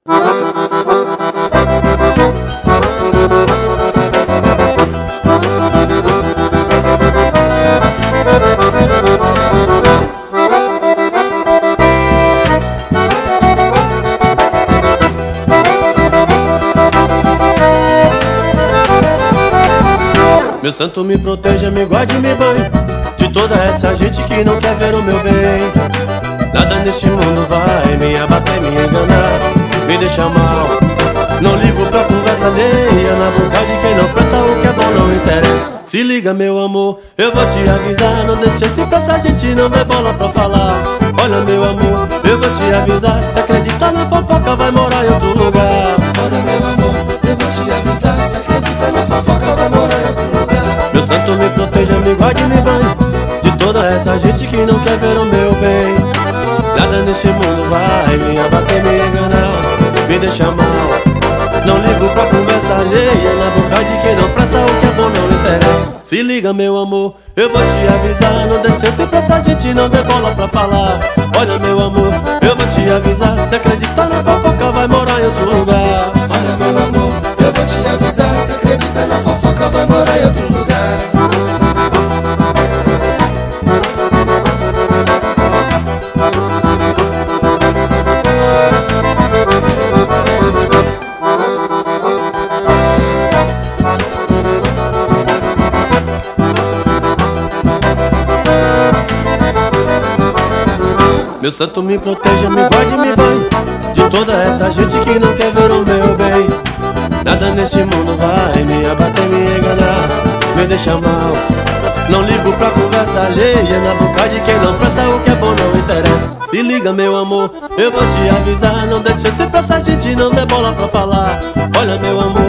Meu santo me proteja, me guarde e me banhe de toda essa gente que não quer ver o meu bem. Nada neste mundo vai me abater, me enganar, me deixar mal. Não ligo pra conversa alheia, na boca de quem não presta, o que é bom não interessa. Se liga meu amor, eu vou te avisar, não deixa se pra essa gente não dê bola pra falar. Olha meu amor, eu vou te avisar, se acreditar na fofoca vai morar em outro lugar. Olha meu amor, eu vou te avisar, se acreditar na fofoca vai morar em outro lugar. Meu santo me proteja, me guarde e me banhe de toda essa gente que não quer ver o meu bem. Nada nesse mundo vai me abater, me enganar, me deixar mal. Não ligo pra conversa alheia, na boca de quem não presta, o que é bom não interessa. Se liga meu amor, eu vou te avisar, não dê chance pra essa gente não dê bola pra falar. Olha meu amor, eu vou te avisar, se acreditar na fofoca vai morar em outro lugar. Olha meu amor, eu vou te avisar, se acreditar na fofoca vai morar em outro lugar. Meu santo me proteja, me guarde e me banhe de toda essa gente que não quer ver o meu bem. Nada neste mundo vai me abater, me enganar, me deixar mal. Não ligo pra conversa alheia, na boca de quem não presta, o que é bom não interessa. Se liga meu amor, eu vou te avisar, não deixa ser pra essa gente não dê bola pra falar. Olha meu amor,